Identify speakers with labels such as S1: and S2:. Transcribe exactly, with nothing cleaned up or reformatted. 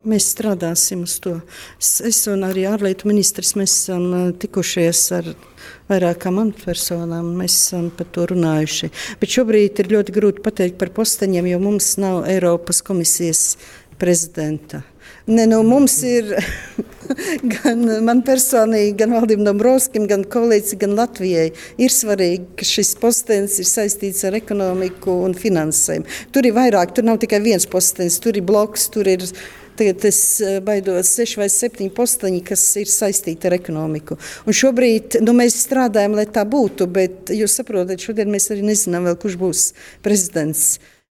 S1: Mēs strādāsim uz to. Es, es un arī ārlietu ministrs, mēs esam tikušies ar vairākām amatpersonām, mēs esam par to runājuši. Bet šobrīd ir ļoti grūti pateikt par posteņiem, jo mums nav Eiropas komisijas prezidenta. Ne, nu, mums ir gan man personīgi, gan Valdim Dombrovskim, gan koalīcijai, gan Latvijai ir svarīgi, ka šis postenis ir saistīts ar ekonomiku un finansēm. Tur ir vairāk, tur nav tikai viens postenis, tur ir bloks, tur ir, tagad es baidos, seši vai septiņi posteņi, kas ir saistīti ar ekonomiku. Un šobrīd, nu, mēs strādājam, lai tā būtu, bet jūs saprotat, šodien mēs arī nezinām vēl, kurš būs prezidents.